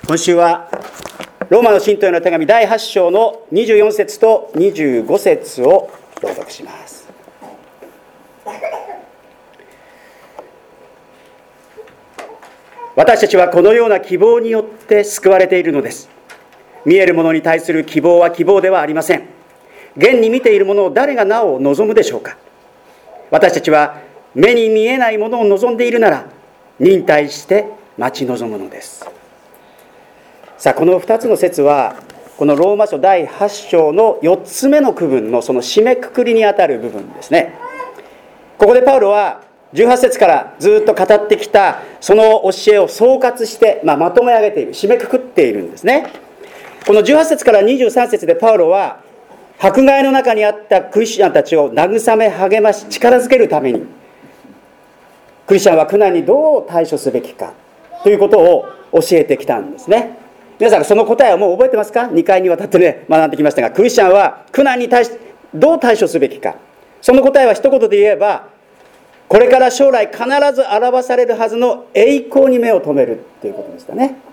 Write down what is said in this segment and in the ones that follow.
今週はローマの信徒への手紙第8章の24節と25節を朗読します。私たちはこのような希望によって救われているのです。見えるものに対する希望は希望ではありません。現に見ているものを誰がなお望むでしょうか。私たちは目に見えないものを望んでいるなら忍耐して待ち望むのです。さあ、この2つの説はこのローマ書第8章の4つ目の区分のその締めくくりにあたる部分ですね。ここでパウロは18節からずっと語ってきたその教えを総括して、まとめ上げている、締めくくっているんですね。この18節から23節でパウロは迫害の中にあったクリスチャンたちを慰め励まし力づけるために、クリスチャンは苦難にどう対処すべきかということを教えてきたんですね。皆さんその答えはもう覚えてますか？ 2 回にわたって学んできましたが、クリスチャンは苦難に対してどう対処すべきか、その答えは一言で言えば、これから将来必ず表されるはずの栄光に目を留めるということでしたね。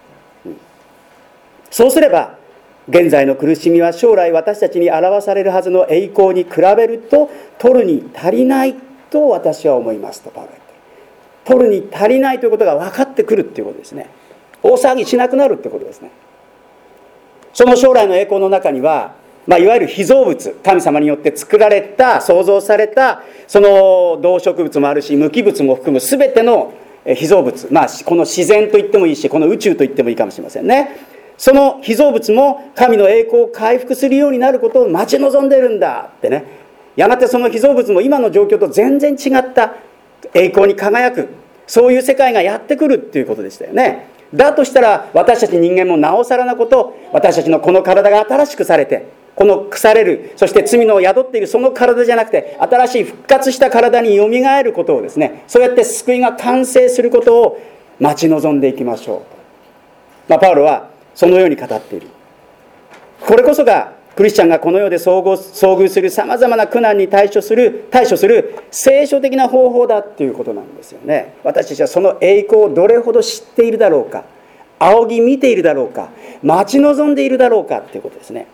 そうすれば現在の苦しみは将来私たちに表されるはずの栄光に比べると取るに足りないと私は思いますとパウロは言っている。取るに足りないということが分かってくるということですね。大騒ぎしなくなるということですね。その将来の栄光の中には、いわゆる被造物、神様によって作られた創造されたその動植物もあるし無機物も含む全ての被造物、この自然と言ってもいいし、この宇宙と言ってもいいかもしれませんね。その被造物も神の栄光を回復するようになることを待ち望んでいるんだってね。やがてその被造物も今の状況と全然違った栄光に輝く、そういう世界がやってくるっていうことでしたよね。だとしたら私たち人間もなおさらなこと、私たちのこの体が新しくされて、この腐れる、そして罪の宿っているその体じゃなくて新しい復活した体によみがえることをですね、そうやって救いが完成することを待ち望んでいきましょう。パウロはそのように語っている。これこそがクリスチャンがこの世で遭遇するさまざまな苦難に対処する聖書的な方法だということなんですよね。私たちはその栄光をどれほど知っているだろうか、仰ぎ見ているだろうか、待ち望んでいるだろうかということですね。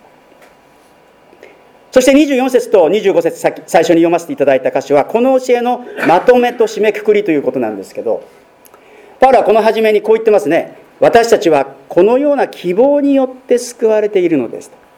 そして24節と25節最初に読ませていただいた箇所はこの教えのまとめと締めくくりということなんですけど、パウロはこの初めにこう言ってますね。私たちはこのような希望によって救われているのですと。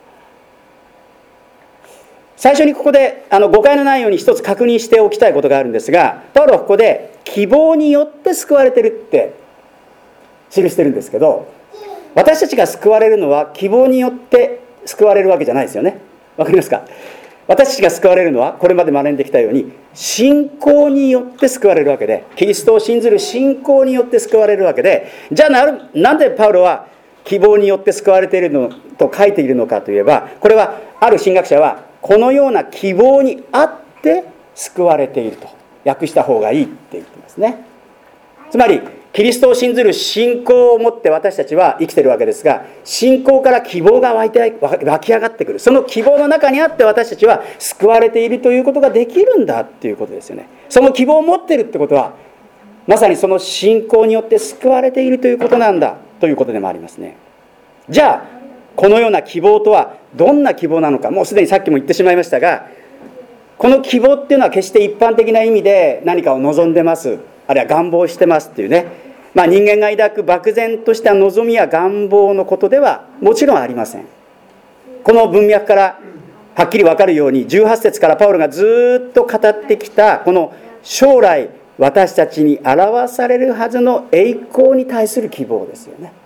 最初にここで誤解のないように一つ確認しておきたいことがあるんですが、パウロはここで希望によって救われているって記してるんですけど、私たちが救われるのは希望によって救われるわけじゃないですよね。わかりますか？私たちが救われるのはこれまで学んできたように信仰によって救われるわけで、キリストを信ずる信仰によって救われるわけで、じゃあなんでパウロは希望によって救われているのと書いているのかといえば、これはある神学者はこのような希望にあって救われていると訳した方がいいって言ってますね。つまりキリストを信ずる信仰を持って私たちは生きているわけですが、信仰から希望が湧き上がってくる。その希望の中にあって私たちは救われているということができるんだっていうことですよね。その希望を持っているってことはまさにその信仰によって救われているということなんだということでもありますね。じゃあこのような希望とはどんな希望なのか、もうすでにさっきも言ってしまいましたが、この希望っていうのは決して一般的な意味で何かを望んでます、あるいは願望してますっていうね、人間が抱く漠然とした望みや願望のことではもちろんありません。この文脈からはっきり分かるように、18節からパウロがずっと語ってきたこの将来私たちに表されるはずの栄光に対する希望ですよね。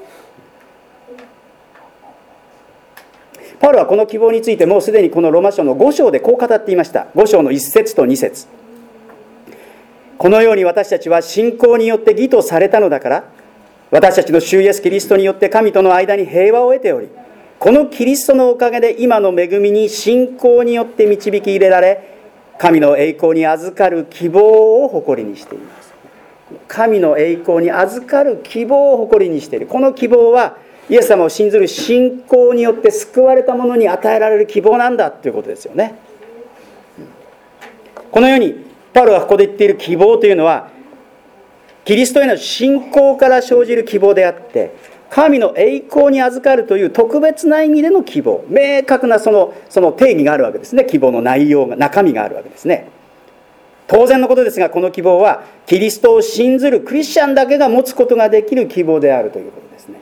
パウロはこの希望についてもうすでにこのローマ書の5章でこう語っていました。5章の1節と2節。このように私たちは信仰によって義とされたのだから、私たちの主イエスキリストによって神との間に平和を得ており、このキリストのおかげで今の恵みに信仰によって導き入れられ、神の栄光に預かる希望を誇りにしています。神の栄光に預かる希望を誇りにしている。この希望はイエス様を信ずる信仰によって救われた者に与えられる希望なんだということですよね。このようにパウロがここで言っている希望というのはキリストへの信仰から生じる希望であって、 神の栄光に預かるという特別な意味での希望、明確なその定義があるわけですね。希望の内容が、中身があるわけですね。当然のことですが、この希望はキリストを信ずるクリスチャンだけが持つことができる希望であるということですね。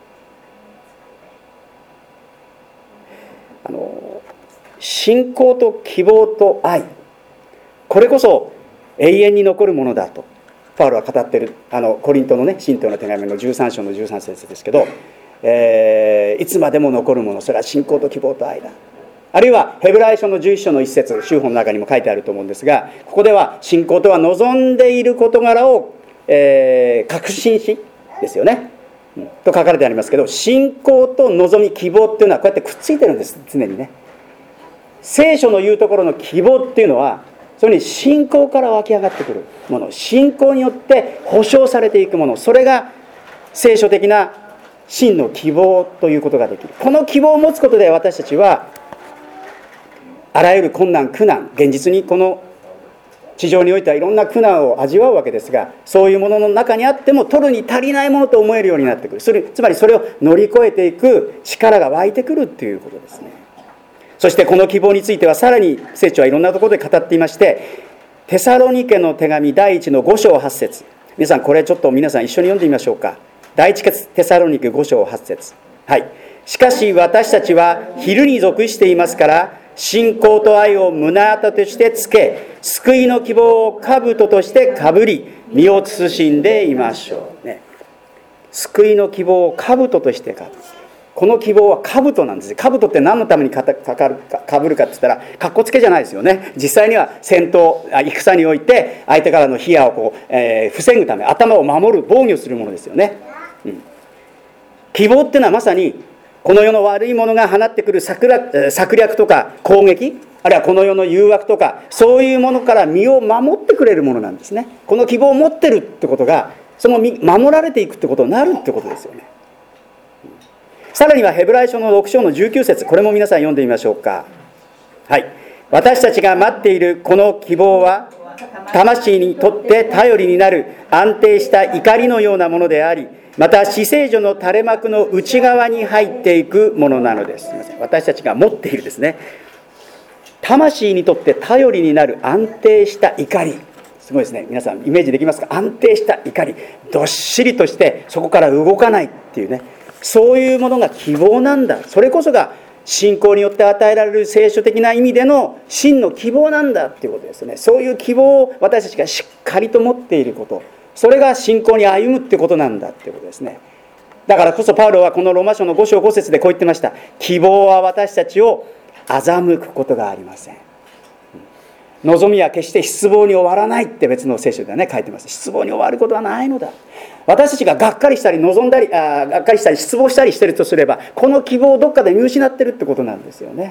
信仰と希望と愛、これこそ永遠に残るものだとパウロは語っている、コリントのね、信徒の手紙の13章の13節ですけど、いつまでも残るもの、それは信仰と希望と愛だ。あるいはヘブライ書の11章の一節、修法の中にも書いてあると思うんですが、ここでは信仰とは望んでいる事柄を、確信しですよね、と書かれてありますけど、信仰と望み、希望っていうのはこうやってくっついてるんです。常にね、聖書の言うところの希望っていうのは、それに信仰から湧き上がってくるもの、信仰によって保証されていくもの、それが聖書的な真の希望ということができる。この希望を持つことで、私たちはあらゆる困難苦難、現実にこの地上においてはいろんな苦難を味わうわけですが、そういうものの中にあっても取るに足りないものと思えるようになってくる。つまりそれを乗り越えていく力が湧いてくるということですね。そしてこの希望についてはさらに聖書はいろんなところで語っていまして、テサロニケの手紙第1の5章8節、皆さんこれちょっと皆さん一緒に読んでみましょうか。第1テサロニケ5章8節、はい。しかし私たちは昼に属していますから、信仰と愛を胸当てとしてつけ、救いの希望を兜としてかぶり、身を慎んでいましょう、ね、救いの希望を兜としてかぶる。この希望は兜なんです。兜って何のためにかぶるかって言ったら、かっこつけじゃないですよね。実際には戦において相手からの火矢を防ぐため、頭を守る、防御するものですよね、希望っていうのはまさにこの世の悪いものが放ってくる策略とか攻撃、あるいはこの世の誘惑とか、そういうものから身を守ってくれるものなんですね。この希望を持ってるってことが、その守られていくってことになるってことですよね。さらにはヘブライ書の6章の19節、これも皆さん読んでみましょうか。はい。私たちが待っているこの希望は、魂にとって頼りになる安定した怒りのようなものであり、また至聖所の垂れ幕の内側に入っていくものなのです。すみません。私たちが持っているですね、魂にとって頼りになる安定した怒り、すごいですね。皆さんイメージできますか？安定した怒り、どっしりとしてそこから動かないっていうね、そういうものが希望なんだ。それこそが信仰によって与えられる聖書的な意味での真の希望なんだっていうことですね。そういう希望を私たちがしっかりと持っていること、それが信仰に歩むってことなんだっていうことですね。だからこそパウロはこのローマ書の5章5節でこう言ってました。希望は私たちを欺くことがありません。望みは決して失望に終わらないって別の聖書ではね書いてます。失望に終わることはないのだ。私たちががっかりしたりがっかりしたり失望したりしてるとすれば、この希望をどっかで見失ってるってことなんですよね。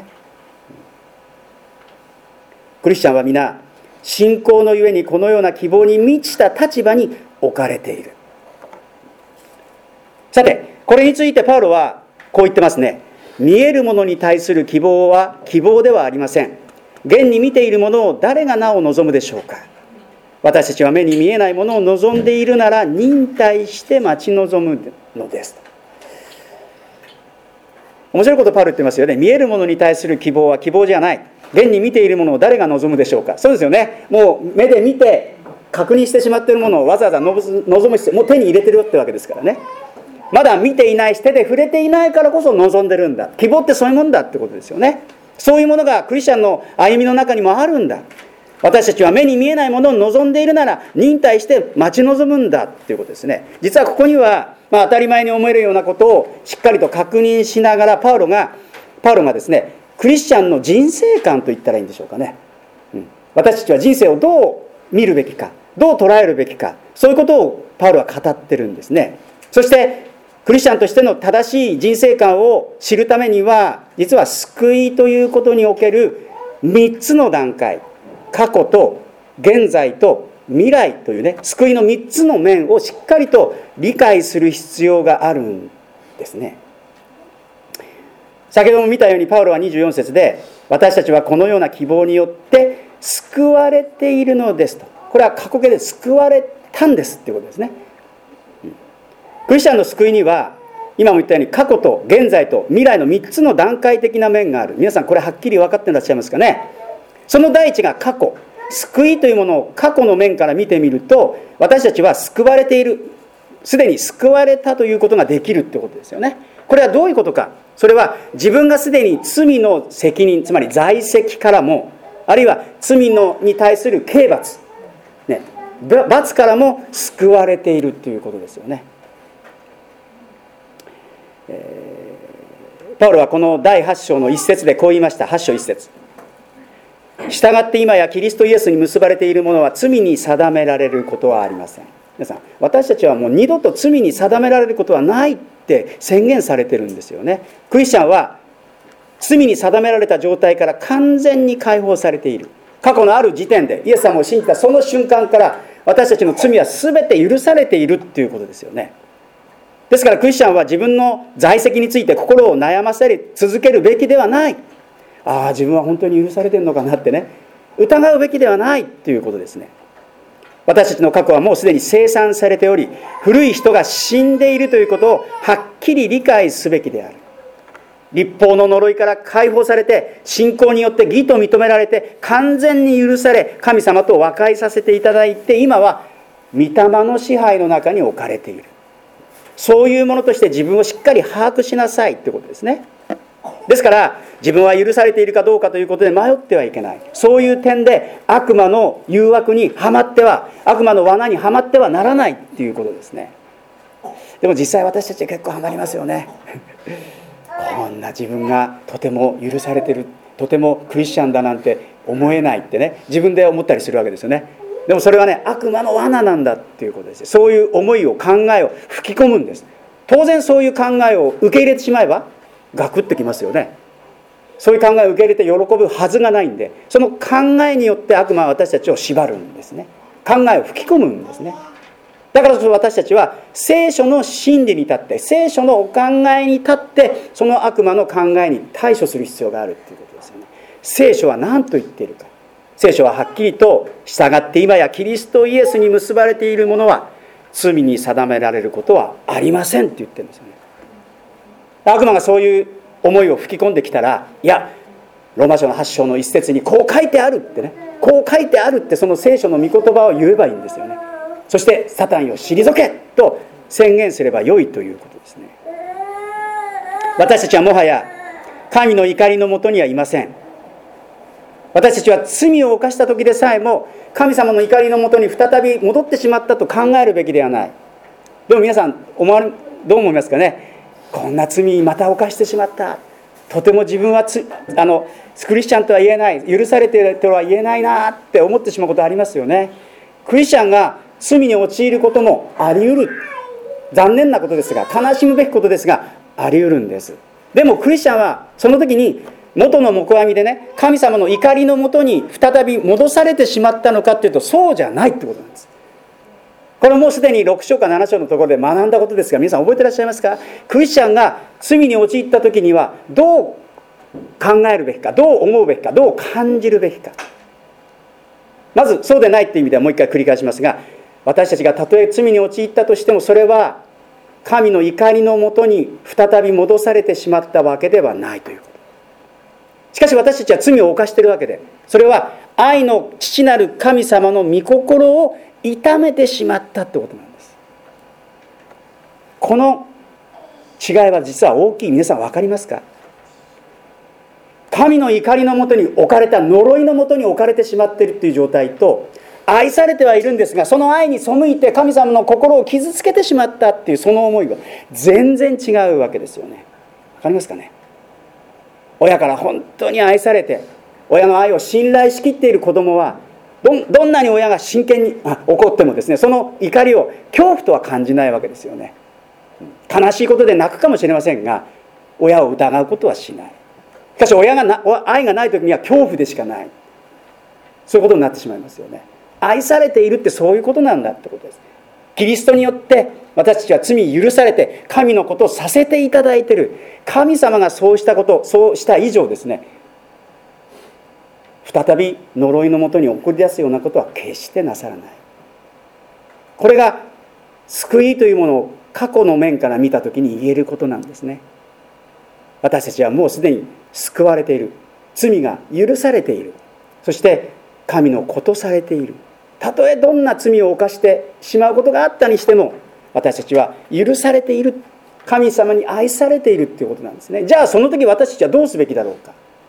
クリスチャンは皆信仰のゆえにこのような希望に満ちた立場に置かれている。さて、これについてパウロはこう言ってますね。見えるものに対する希望は希望ではありません。現に見ているものを誰がなお望むでしょうか。私たちは目に見えないものを望んでいるなら忍耐して待ち望むのです。面白いことパウロ言ってますよね。見えるものに対する希望は希望じゃない。現に見ているものを誰が望むでしょうか。そうですよね。もう目で見て確認してしまっているものをわざわざ望む必要、もう手に入れてるってわけですからね。まだ見ていないし手で触れていないからこそ望んでるんだ。希望ってそういうもんだってことですよね。そういうものがクリスチャンの歩みの中にもあるんだ。私たちは目に見えないものを望んでいるなら忍耐して待ち望むんだっていうことですね。実はここには、当たり前に思えるようなことをしっかりと確認しながらパウロがですね、クリスチャンの人生観と言ったらいいんでしょうかね、私たちは人生をどう見るべきか、どう捉えるべきか、そういうことをパウロは語ってるんですね。そしてクリスチャンとしての正しい人生観を知るためには、実は救いということにおける3つの段階、過去と現在と未来というね、救いの3つの面をしっかりと理解する必要があるんですね。先ほども見たようにパウロは24節で、私たちはこのような希望によって救われているのですと。これは過去形で救われたんですっていうことですね。クリスチャンの救いには今も言ったように過去と現在と未来の3つの段階的な面がある。皆さんこれはっきり分かっていらっしゃいますかね。その第一が過去。救いというものを過去の面から見てみると、私たちは救われている、すでに救われたということができるということですよね。これはどういうことか。それは自分がすでに罪の責任、つまり在籍からも、あるいは罪のに対する刑罰、ね、罰からも救われているということですよね。パウロはこの第8章の一節でこう言いました。8章1節。従って今やキリストイエスに結ばれているものは罪に定められることはありません。皆さん、私たちはもう二度と罪に定められることはないって宣言されてるんですよね。クリスチャンは罪に定められた状態から完全に解放されている。過去のある時点でイエス様を信じたその瞬間から私たちの罪は全て許されているっていうことですよね。ですからクリスチャンは自分の在籍について心を悩ませ続けるべきではない。ああ、自分は本当に許されてるのかなってね、疑うべきではないっていうことですね。私たちの過去はもうすでに清算されており、古い人が死んでいるということをはっきり理解すべきである。律法の呪いから解放されて、信仰によって義と認められて、完全に許され、神様と和解させていただいて、今は御霊の支配の中に置かれている。そういうものとして自分をしっかり把握しなさいということですね。ですから自分は許されているかどうかということで迷ってはいけない。そういう点で悪魔の誘惑にはまっては、悪魔の罠にはまってはならないっていうことですね。でも実際私たちは結構はまりますよね。こんな自分がとても許されてる、とてもクリスチャンだなんて思えないってね、自分で思ったりするわけですよね。でもそれはね、悪魔の罠なんだっていうことです。そういう思いを、考えを吹き込むんです。当然そういう考えを受け入れてしまえばガクッときますよね。そういう考えを受け入れて喜ぶはずがないんで、その考えによって悪魔は私たちを縛るんですね。考えを吹き込むんですね。だからこそ私たちは聖書の真理に立って、聖書のお考えに立って、その悪魔の考えに対処する必要があるということですよね。聖書は何と言っているか。聖書ははっきりと、従って今やキリストイエスに結ばれているものは罪に定められることはありませんって言ってるんですよね。悪魔がそういう思いを吹き込んできたら、いや、ローマ書の8章の一節にこう書いてあるってね、こう書いてあるってその聖書の御言葉を言えばいいんですよね。そしてサタンよ退けと宣言すればよいということですね。私たちはもはや神の怒りのもとにはいません。私たちは罪を犯した時でさえも神様の怒りのもとに再び戻ってしまったと考えるべきではない。でも皆さんどう思いますかね。こんな罪また犯してしまった、とても自分はクリスチャンとは言えない、許されているとは言えないなって思ってしまうことありますよね。クリスチャンが罪に陥ることもあり得る。残念なことですが、悲しむべきことですがあり得るんです。でもクリスチャンはその時に元の目阿弥でね、神様の怒りのもとに再び戻されてしまったのかっていうと、そうじゃないってことなんです。これもうすでに6章か7章のところで学んだことですが、皆さん覚えてらっしゃいますか。クリスチャンが罪に陥った時にはどう考えるべきか、どう思うべきか、どう感じるべきか。まずそうでないっていう意味ではもう一回繰り返しますが、私たちがたとえ罪に陥ったとしても、それは神の怒りのもとに再び戻されてしまったわけではないということ。しかし私たちは罪を犯しているわけで、それは愛の父なる神様の御心を痛めてしまったってことなんです。この違いは実は大きい。皆さん分かりますか。神の怒りのもとに置かれた、呪いのもとに置かれてしまっているという状態と、愛されてはいるんですが、その愛に背いて神様の心を傷つけてしまったっていうその思いは全然違うわけですよね。分かりますかね。親から本当に愛されて、親の愛を信頼しきっている子供は、どんなに親が真剣に怒ってもですね、その怒りを恐怖とは感じないわけですよね。悲しいことで泣くかもしれませんが、親を疑うことはしない。しかし愛がない時には恐怖でしかない。そういうことになってしまいますよね。愛されているってそういうことなんだってことです。キリストによって私たちは罪許されて神のことをさせていただいている。神様がそうしたこと、そうした以上ですね、再び呪いのもとに送り出すようなことは決してなさらない。これが救いというものを過去の面から見たときに言えることなんですね。私たちはもうすでに救われている。罪が許されている。そして神の子とされている。たとえどんな罪を犯してしまうことがあったにしても、私たちは許されている。神様に愛されているということなんですね。じゃあその時私たちはどうすべきだろうか。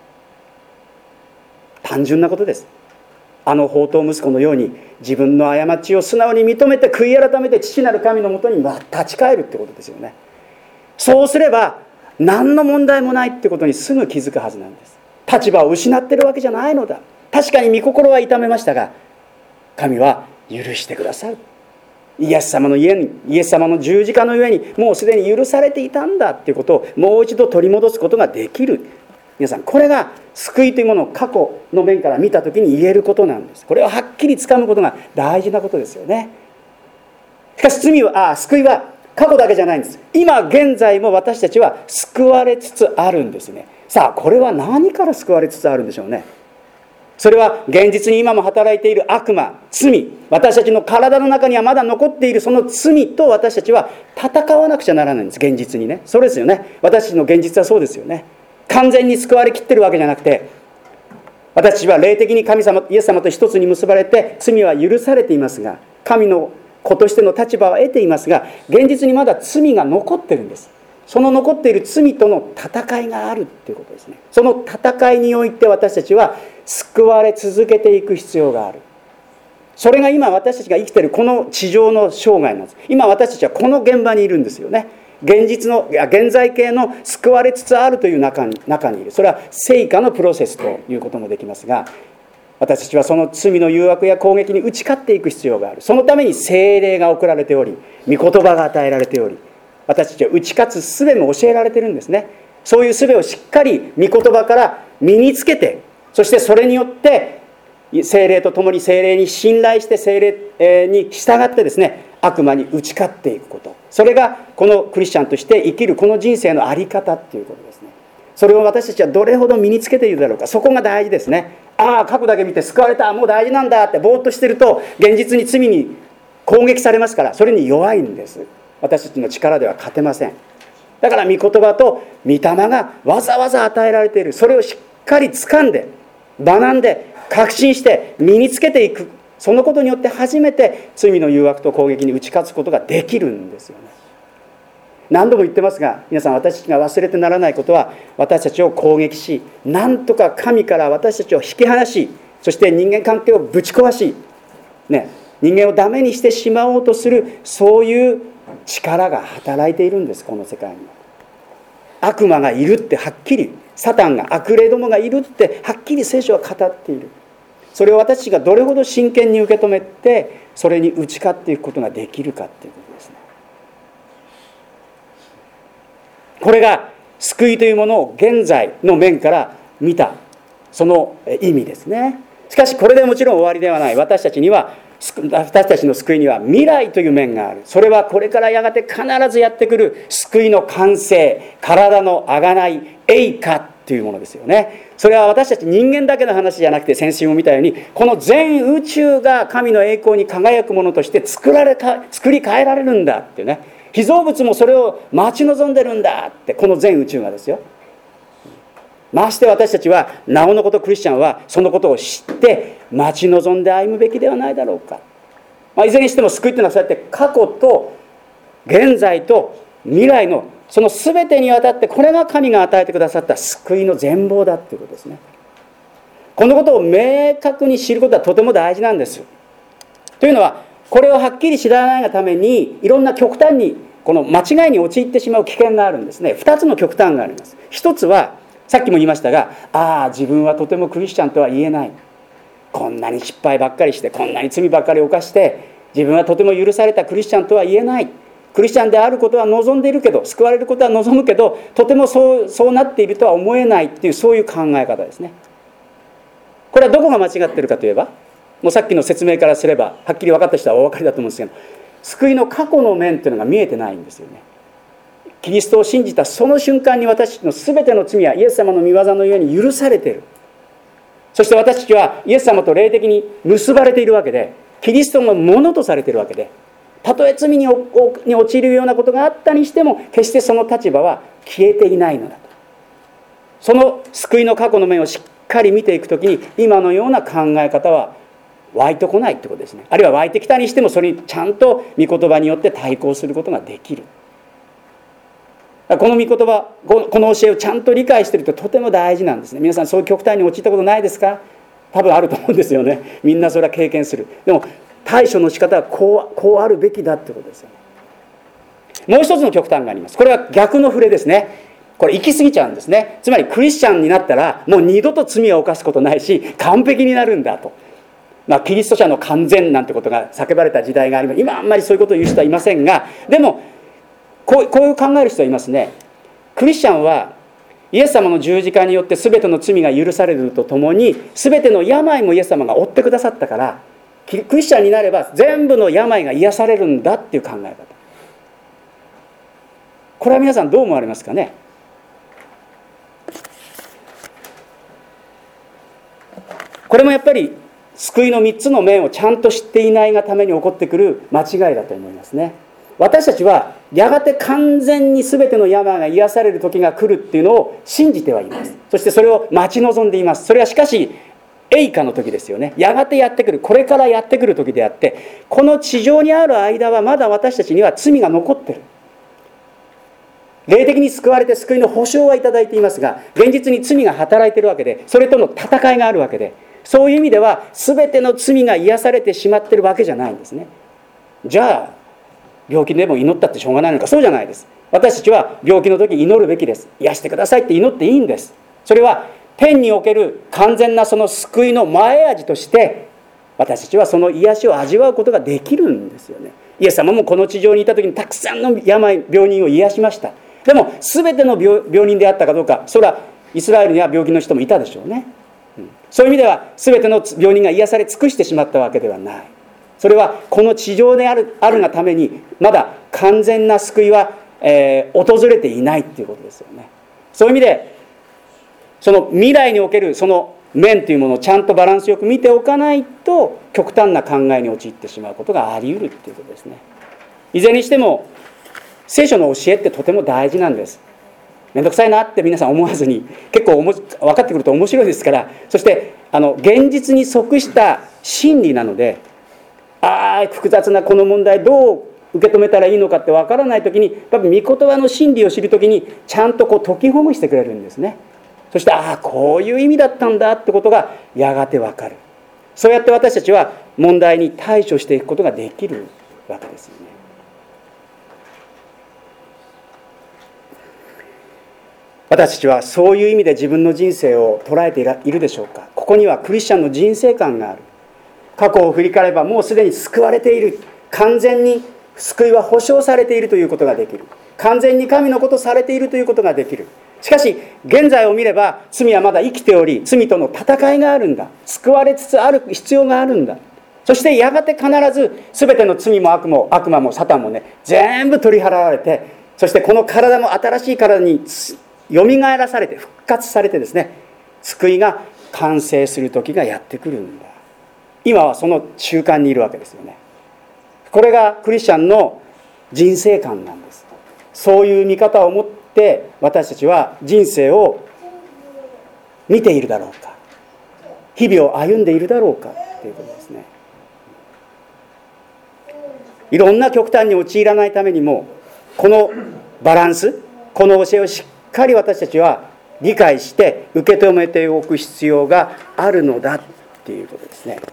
単純なことです。あの放蕩息子のように自分の過ちを素直に認めて悔い改めて父なる神のもとに立ち返るってことですよね。そうすれば何の問題もないってことにすぐ気づくはずなんです。立場を失ってるわけじゃないのだ。確かに御心は痛めましたが、神は許してくださる。イエス様の家に、イエス様の十字架の上にもうすでに許されていたんだっていうことをもう一度取り戻すことができる。皆さん、これが救いというものを過去の面から見たときに言えることなんです。これをはっきりつかむことが大事なことですよね。しかし救いは過去だけじゃないんです。今現在も私たちは救われつつあるんですね。さあ、これは何から救われつつあるんでしょうね。それは現実に今も働いている悪魔、罪、私たちの体の中にはまだ残っているその罪と私たちは戦わなくちゃならないんです。現実にね。そうですよね。私たちの現実はそうですよね。完全に救われきってるわけじゃなくて、私たちは霊的に神様、イエス様と一つに結ばれて罪は許されていますが、神の子としての立場は得ていますが、現実にまだ罪が残ってるんです。その残っている罪との戦いがあるということですね。その戦いにおいて私たちは救われ続けていく必要がある。それが今私たちが生きているこの地上の生涯なんです。今私たちはこの現場にいるんですよね。現在形の救われつつあるという中にいる。それは聖化のプロセスということもできますが、私たちはその罪の誘惑や攻撃に打ち勝っていく必要がある。そのために聖霊が送られており、御言葉が与えられており、私たちは打ち勝つ術も教えられているんですね。そういう術をしっかり御言葉から身につけて、そしてそれによって聖霊と共に聖霊に信頼して聖霊に従ってですね、悪魔に打ち勝っていくこと、それがこのクリスチャンとして生きるこの人生の在り方っていうことですね。それを私たちはどれほど身につけているだろうか。そこが大事ですね。過去だけ見て救われた、もう大事なんだってぼーっとしてると、現実に罪に攻撃されますから、それに弱いんです。私たちの力では勝てません。だから御言葉と御霊がわざわざ与えられている。それをしっかり掴んで学んで確信して身につけていく。そのことによって初めて罪の誘惑と攻撃に打ち勝つことができるんですよね。何度も言ってますが、皆さん、私たちが忘れてならないことは、私たちを攻撃し、なんとか神から私たちを引き離し、そして人間関係をぶち壊し、人間をダメにしてしまおうとする、そういう力が働いているんです。この世界には悪魔がいるってはっきり、サタンが、悪霊どもがいるってはっきり聖書は語っている。それを私たちがどれほど真剣に受け止めて、それに打ち勝っていくことができるかっていうことですね。これが救いというものを現在の面から見たその意味ですね。しかしこれでもちろん終わりではない。私たちの救いには未来という面がある。それはこれからやがて必ずやってくる救いの完成、体の贖い、栄華というものですよね。それは私たち人間だけの話じゃなくて、先週も見たように、この全宇宙が神の栄光に輝くものとして作り変えられるんだっていうね。被造物もそれを待ち望んでるんだって、この全宇宙がですよ。まして私たちは、なおのことクリスチャンはそのことを知って待ち望んで歩むべきではないだろうか。いずれにしても救いというのはそうやって過去と現在と未来のその全てにわたって、これが神が与えてくださった救いの全貌だということですね。このことを明確に知ることはとても大事なんです。というのは、これをはっきり知らないがために、いろんな極端にこの間違いに陥ってしまう危険があるんですね。2つの極端があります。一つはさっきも言いましたが、自分はとてもクリスチャンとは言えない、こんなに失敗ばっかりして、こんなに罪ばっかり犯して、自分はとても許されたクリスチャンとは言えない、クリスチャンであることは望んでいるけど、救われることは望むけど、とてもそうなっているとは思えないっていう、そういう考え方ですね。これはどこが間違っているかといえば、もうさっきの説明からすればはっきり分かった人はお分かりだと思うんですけど、救いの過去の面というのが見えてないんですよね。キリストを信じたその瞬間に、私たちの全ての罪はイエス様の御業のゆえに許されている。そして私たちはイエス様と霊的に結ばれているわけで、キリストのものとされているわけで、 たとえ罪に陥るようなことがあったにしても、決してその立場は消えていないのだと。その救いの過去の面をしっかり見ていくときに、今のような考え方は湧いてこないってことですね。あるいは湧いてきたにしても、それにちゃんと御言葉によって対抗することができる。この御言葉、この教えをちゃんと理解しているととても大事なんですね。皆さんそういう極端に陥ったことないですか？多分あると思うんですよね。みんなそれは経験する。でも対処の仕方はこうあるべきだってことですよね。もう一つの極端があります。これは逆の触れですね。これ行き過ぎちゃうんですね。つまりクリスチャンになったらもう二度と罪を犯すことないし、完璧になるんだと。キリスト者の完全なんてことが叫ばれた時代があります。今あんまりそういうことを言う人はいませんが、でもこういう考える人はいますね。クリスチャンはイエス様の十字架によって全ての罪が許されるとともに、全ての病もイエス様が負ってくださったから、クリスチャンになれば全部の病が癒されるんだっていう考え方。これは皆さんどう思われますかね？これもやっぱり救いの3つの面をちゃんと知っていないがために起こってくる間違いだと思いますね。私たちはやがて完全に全ての病が癒される時が来るっていうのを信じてはいます。そしてそれを待ち望んでいます。それはしかし栄華の時ですよね。やがてやってくる、これからやってくる時であって、この地上にある間はまだ私たちには罪が残っている。霊的に救われて救いの保証はいただいていますが、現実に罪が働いているわけで、それとの戦いがあるわけで、そういう意味では全ての罪が癒されてしまっているわけじゃないんですね。じゃあ病気でも祈ったってしょうがないのか？そうじゃないです。私たちは病気の時祈るべきです。癒してくださいって祈っていいんです。それは天における完全なその救いの前味として、私たちはその癒しを味わうことができるんですよね。イエス様もこの地上にいた時にたくさんの病人を癒しました。でも全ての 病人であったかどうか、それはイスラエルには病気の人もいたでしょうね。そういう意味では全ての病人が癒され尽くしてしまったわけではない。それはこの地上であるがために、まだ完全な救いは、訪れていないっていうことですよね。そういう意味でその未来におけるその面というものをちゃんとバランスよく見ておかないと、極端な考えに陥ってしまうことがあり得るっていうことですね。いずれにしても聖書の教えってとても大事なんです。めんどくさいなって皆さん思わずに、結構分かってくると面白いですから。そして現実に即した真理なので、複雑なこの問題どう受け止めたらいいのかって分からないときに、やっぱり御言葉の真理を知るときにちゃんと解きほぐしてくれるんですね。そしてこういう意味だったんだってことがやがて分かる。そうやって私たちは問題に対処していくことができるわけですよね。私たちはそういう意味で自分の人生を捉えているでしょうか。ここにはクリスチャンの人生観がある。過去を振り返ればもうすでに救われている。完全に救いは保証されているということができる。完全に神のことされているということができる。しかし現在を見れば罪はまだ生きており、罪との戦いがあるんだ。救われつつある必要があるんだ。そしてやがて必ず全ての罪も悪魔もサタンもね、全部取り払われて、そしてこの体も新しい体によみがえらされて復活されてですね、救いが完成する時がやってくるんだ。今はその中間にいるわけですよね。これがクリスチャンの人生観なんです。そういう見方を持って私たちは人生を見ているだろうか、日々を歩んでいるだろうかということですね。いろんな極端に陥らないためにも、このバランス、この教えをしっかり私たちは理解して受け止めておく必要があるのだっていうことですね。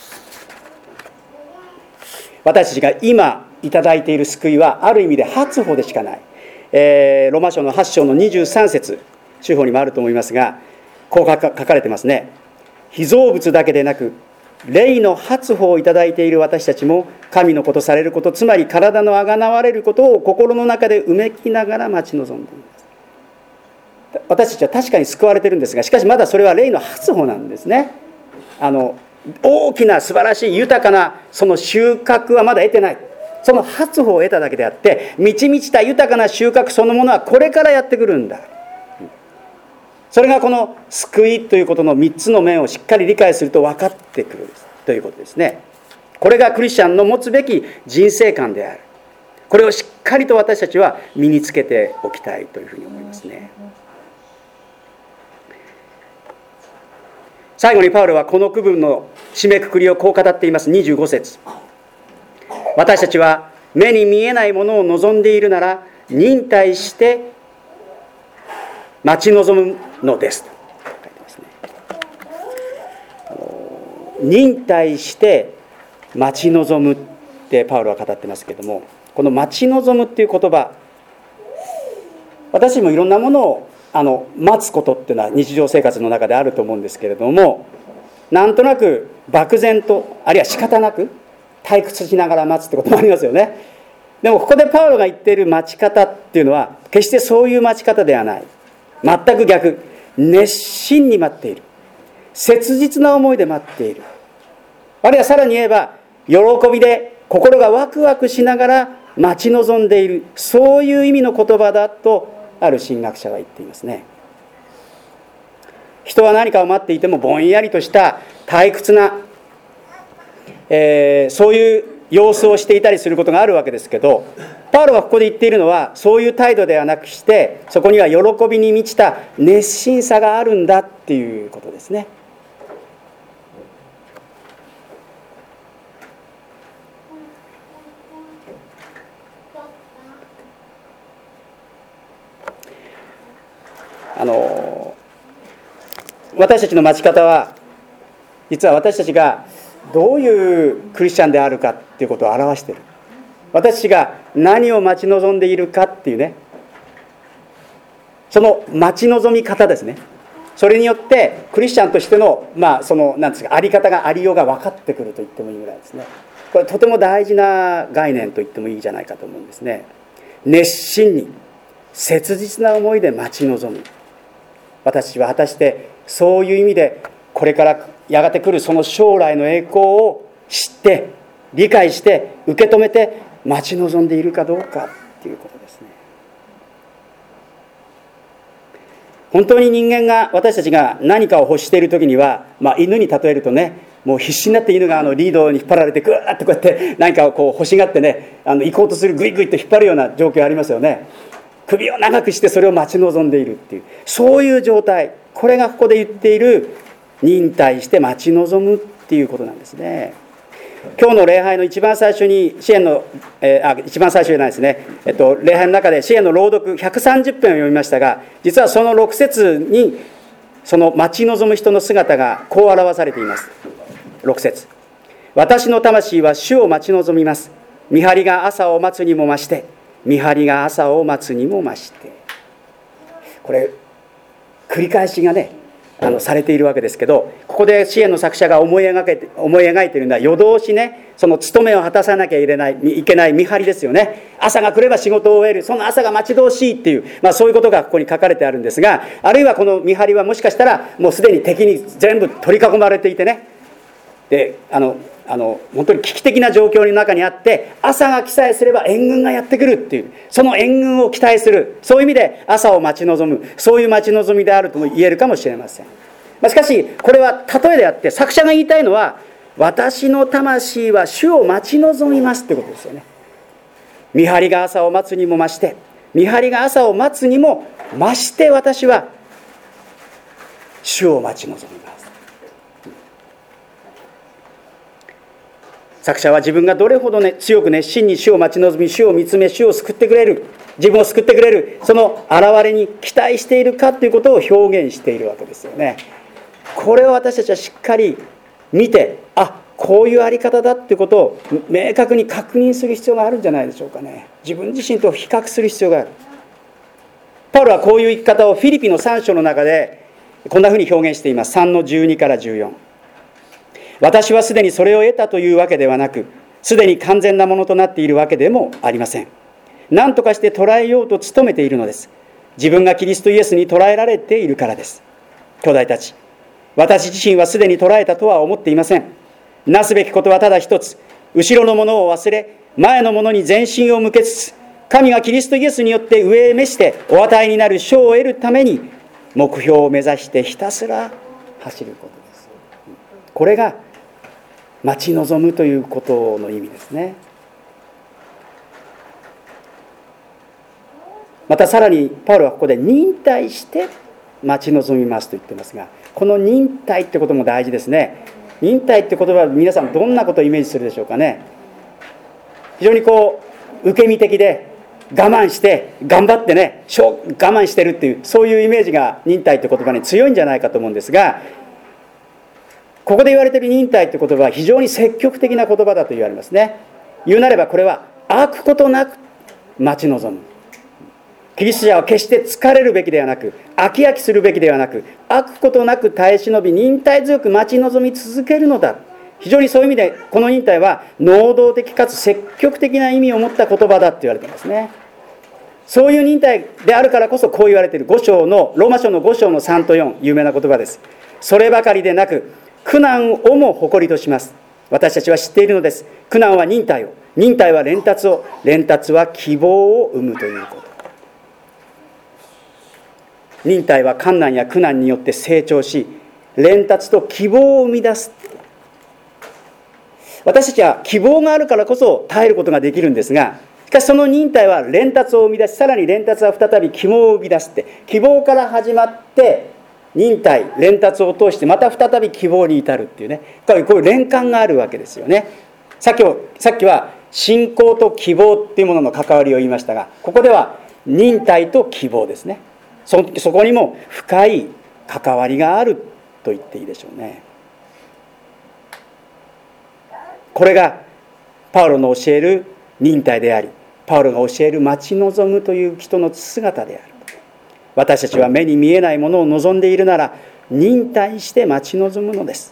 私たちが今いただいている救いはある意味で初歩でしかない。ロマ書の8章の23節、主法にもあると思いますが、こう書かれてますね。被造物だけでなく霊の初歩をいただいている私たちも、神のことされること、つまり体のあがなわれることを心の中でうめきながら待ち望んでいます。私たちは確かに救われているんですが、しかしまだそれは霊の初歩なんですね。大きな素晴らしい豊かなその収穫はまだ得てない。その初歩を得ただけであって、満ち満ちた豊かな収穫そのものはこれからやってくるんだ。それがこの救いということの3つの面をしっかり理解すると分かってくるということですね。 これがクリスチャンの持つべき人生観である。これをしっかりと私たちは身につけておきたいというふうに思いますね。最後にパウロはこの区分の締めくくりをこう語っています。25節。私たちは目に見えないものを望んでいるなら忍耐して待ち望むのですと書いてますね。忍耐して待ち望むってパウロは語ってますけれども、この待ち望むっていう言葉、私もいろんなものを待つことっていうのは日常生活の中であると思うんですけれども、なんとなく漠然と、あるいは仕方なく退屈しながら待つってこともありますよね。でもここでパウロが言っている待ち方っていうのは決してそういう待ち方ではない。全く逆。熱心に待っている。切実な思いで待っている。あるいはさらに言えば喜びで心がワクワクしながら待ち望んでいる、そういう意味の言葉だとある神学者は言っていますね。人は何かを待っていてもぼんやりとした退屈な、そういう様子をしていたりすることがあるわけですけど、パウロがここで言っているのはそういう態度ではなくして、そこには喜びに満ちた熱心さがあるんだっていうことですね。私たちの待ち方は実は私たちがどういうクリスチャンであるかっていうことを表している。私たちが何を待ち望んでいるかっていうね、その待ち望み方ですね。それによってクリスチャンとしてのそのなんですか、あり方がありようが分かってくると言ってもいいぐらいですね。これとても大事な概念と言ってもいいじゃないかと思うんですね。熱心に切実な思いで待ち望む。私は果たしてそういう意味でこれからやがて来るその将来の栄光を知って理解して受け止めて待ち望んでいるかどうかっていうことですね。本当に人間が、私たちが何かを欲している時には、犬に例えるとね、もう必死になって犬がリードに引っ張られてグーッとこうやって何かをこう欲しがってね、行こうとする、グイグイと引っ張るような状況ありますよね。首を長くしてそれを待ち望んでいるっていう、そういう状態、これがここで言っている忍耐して待ち望むっていうことなんですね。今日の礼拝の一番最初に詩篇の、一番最初じゃないですね、礼拝の中で詩篇の朗読130編を読みましたが、実はその6節にその待ち望む人の姿がこう表されています。6節、私の魂は主を待ち望みます。見張りが朝を待つにも増して、見張りが朝を待つにも増して。これ繰り返しがねされているわけですけど、ここで詩篇の作者が思い描いているのは夜通しね、その務めを果たさなきゃいけない見張りですよね。朝が来れば仕事を終える、その朝が待ち遠しいっていう、そういうことがここに書かれてあるんですが、あるいはこの見張りはもしかしたらもうすでに敵に全部取り囲まれていてね、で本当に危機的な状況の中にあって、朝が来さえすれば援軍がやってくるっていう、その援軍を期待する、そういう意味で朝を待ち望む、そういう待ち望みであるとも言えるかもしれません。しかしこれは例えであって、作者が言いたいのは、私の魂は主を待ち望みますってことですよね。見張りが朝を待つにも増して、見張りが朝を待つにも増して、私は主を待ち望みます。作者は自分がどれほど強く熱心に主を待ち望み、主を見つめ、主を救ってくれる、自分を救ってくれる、その現れに期待しているかということを表現しているわけですよね。これを私たちはしっかり見て、こういうあり方だということを明確に確認する必要があるんじゃないでしょうかね。自分自身と比較する必要がある。パウロはこういう生き方をフィリピの3章の中でこんなふうに表現しています。3の12から14。私はすでにそれを得たというわけではなく、すでに完全なものとなっているわけでもありません。何とかして捉えようと努めているのです。自分がキリストイエスに捉えられているからです。兄弟たち、私自身はすでに捉えたとは思っていません。なすべきことはただ一つ、後ろのものを忘れ、前のものに全身を向けつつ、神がキリストイエスによって上へ召してお与えになる賞を得るために、目標を目指してひたすら走ることです。これが待ち望むということの意味ですね。またさらにパウロはここで忍耐して待ち望みますと言ってますが、この忍耐ってことも大事ですね。忍耐って言葉は皆さんどんなことをイメージするでしょうかね。非常に受け身的で我慢して頑張ってね、我慢してるっていう、そういうイメージが忍耐って言葉に強いんじゃないかと思うんですが、ここで言われている忍耐って言葉は非常に積極的な言葉だと言われますね。言うなればこれは飽くことなく待ち望む。キリスト者は決して疲れるべきではなく、飽き飽きするべきではなく、飽くことなく耐え忍び忍耐強く待ち望み続けるのだ。非常にそういう意味でこの忍耐は能動的かつ積極的な意味を持った言葉だと言われていますね。そういう忍耐であるからこそこう言われているローマ書の5章の3と4、有名な言葉です。そればかりでなく苦難をも誇りとします。私たちは知っているのです。苦難は忍耐を、忍耐は練達を、練達は希望を生むということ。忍耐は困難や苦難によって成長し、練達と希望を生み出す。私たちは希望があるからこそ耐えることができるんですが、しかしその忍耐は練達を生み出し、さらに練達は再び希望を生み出すって、希望から始まって忍耐、練達を通してまた再び希望に至るっていうね、こういう連関があるわけですよね。さっきは信仰と希望っていうものの関わりを言いましたが、ここでは忍耐と希望ですね。そこにも深い関わりがあると言っていいでしょうね。これがパウロの教える忍耐であり、パウロが教える待ち望むという人の姿である。私たちは目に見えないものを望んでいるなら忍耐して待ち望むのです。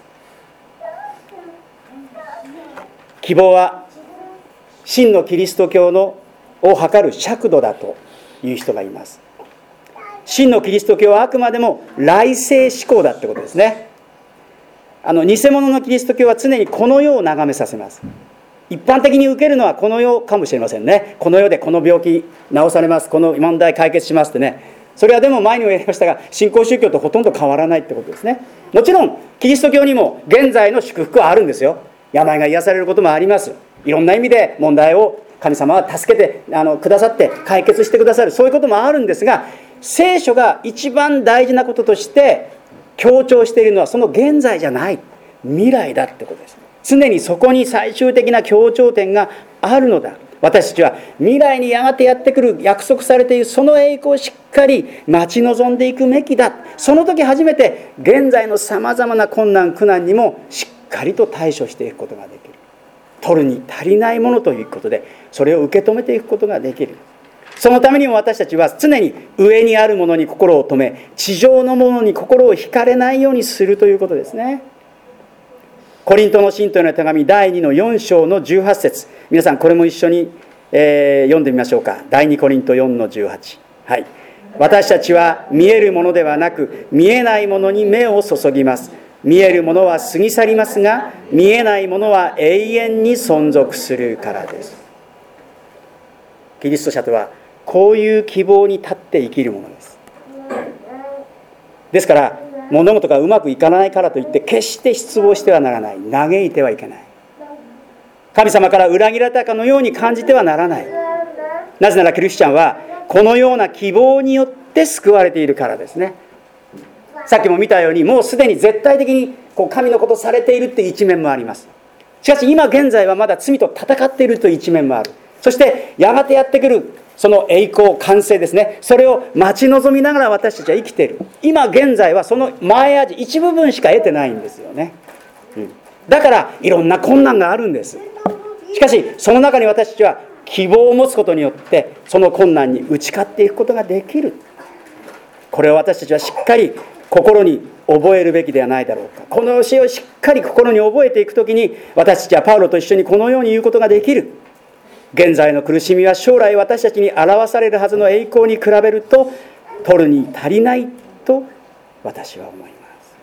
希望は真のキリスト教を測る尺度だという人がいます。真のキリスト教はあくまでも来世思考だってことですね。偽物のキリスト教は常にこの世を眺めさせます。一般的に受けるのはこの世かもしれませんね。この世でこの病気治されます、この問題解決しますってね。それはでも前にも言いましたが、新興宗教とほとんど変わらないってことですね。もちろんキリスト教にも現在の祝福はあるんですよ。病が癒されることもあります。いろんな意味で問題を神様は助けてくださって解決してくださる、そういうこともあるんですが、聖書が一番大事なこととして強調しているのはその現在じゃない、未来だってことです。常にそこに最終的な強調点があるのだ。私たちは未来にやがてやってくる約束されているその栄光をしっかり待ち望んでいくべきだ。その時初めて現在のさまざまな困難苦難にもしっかりと対処していくことができる。取るに足りないものということでそれを受け止めていくことができる。そのためにも私たちは常に上にあるものに心を止め、地上のものに心を惹かれないようにするということですね。コリントの信徒への手紙第2の4章の18節、皆さんこれも一緒に、読んでみましょうか。第2コリント4の18、はい、私たちは見えるものではなく見えないものに目を注ぎます。見えるものは過ぎ去りますが見えないものは永遠に存続するからです。キリスト者とはこういう希望に立って生きるものです。ですから物事がうまくいかないからといって決して失望してはならない、嘆いてはいけない、神様から裏切られたかのように感じてはならない。なぜならクリスチャンはこのような希望によって救われているからですね。さっきも見たようにもうすでに絶対的に神のことされているという一面もあります。しかし今現在はまだ罪と戦っているという一面もある。そしてやがてやってくるその栄光完成ですね、それを待ち望みながら私たちは生きている。今現在はその前味一部分しか得てないんですよね、だからいろんな困難があるんです。しかしその中に私たちは希望を持つことによってその困難に打ち勝っていくことができる。これを私たちはしっかり心に覚えるべきではないだろうか。この教えをしっかり心に覚えていくときに私たちはパウロと一緒にこのように言うことができる。現在の苦しみは将来私たちに表されるはずの栄光に比べると取るに足りないと私は思い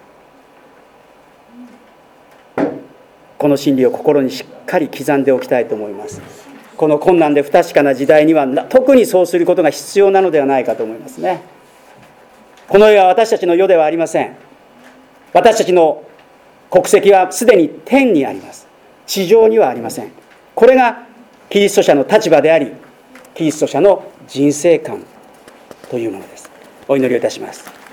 ます。この真理を心にしっかり刻んでおきたいと思います。この困難で不確かな時代には特にそうすることが必要なのではないかと思いますね。この世は私たちの世ではありません。私たちの国籍はすでに天にあります。 地上にはありません。これがキリスト者の立場であり、キリスト者の人生観というものです。お祈りをいたします。